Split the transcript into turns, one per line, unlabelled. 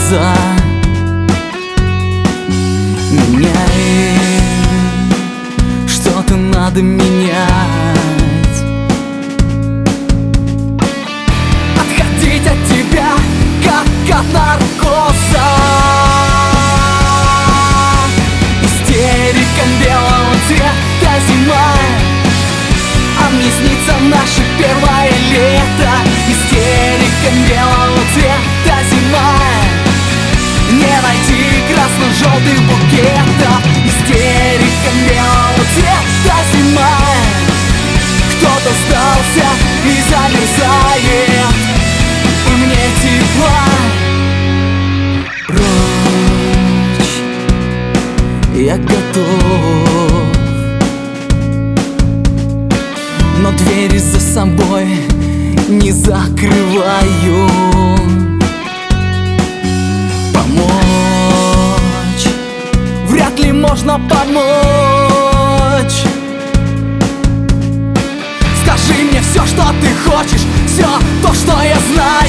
глаза. Меняй, что-то надо менять. Отходить от тебя, как от наркоза. Истерика белого цвета зима, а мне снится наше первое лето. Истерика белого цвета зима, не найти красно-желтых букетов. Истерика белого цвета зима, кто-то сдался и замерзает, и мне тепла. Прочь, я готов, но двери за собой не закрываю. Помочь вряд ли можно помочь. Скажи мне все, что ты хочешь, все то, что я знаю.